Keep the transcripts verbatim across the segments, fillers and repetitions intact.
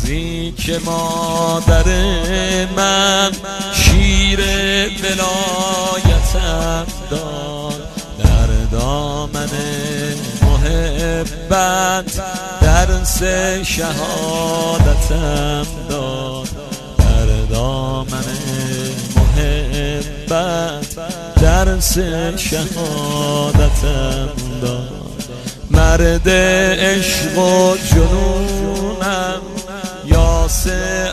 روزی که مادر من شیر ولایتم داد، در دامن محبت درس شهادتم داد، در دامن محبت درس شهادتم داد. مرد عشق و جنونم، یاس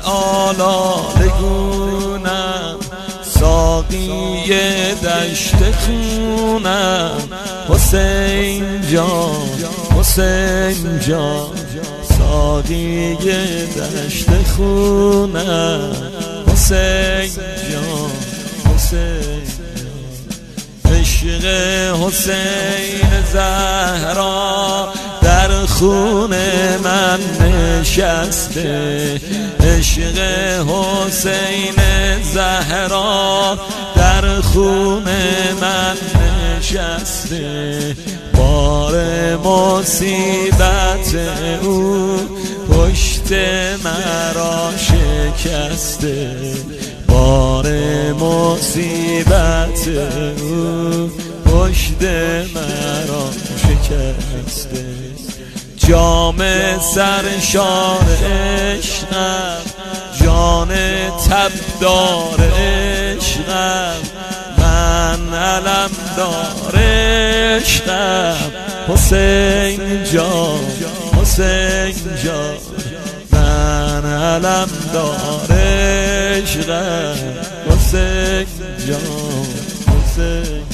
آلالگونم، ساقی دشت خونم، حسین جان حسین جان، ساقی دشت خونم، حسین جان حسین جان. عشق حسین زهرا در خون من نشسته، عشق حسین زهرا در خون من نشسته. بار مصیبت او پشت مرا شکسته، بار مصیبت او پشت مرا شکسته. جام سرشار عشقم، جان تبدار عشقم، من علمدار عشقم، حسین جان حسین جان، من علمدار عشقم، حسین جان حسین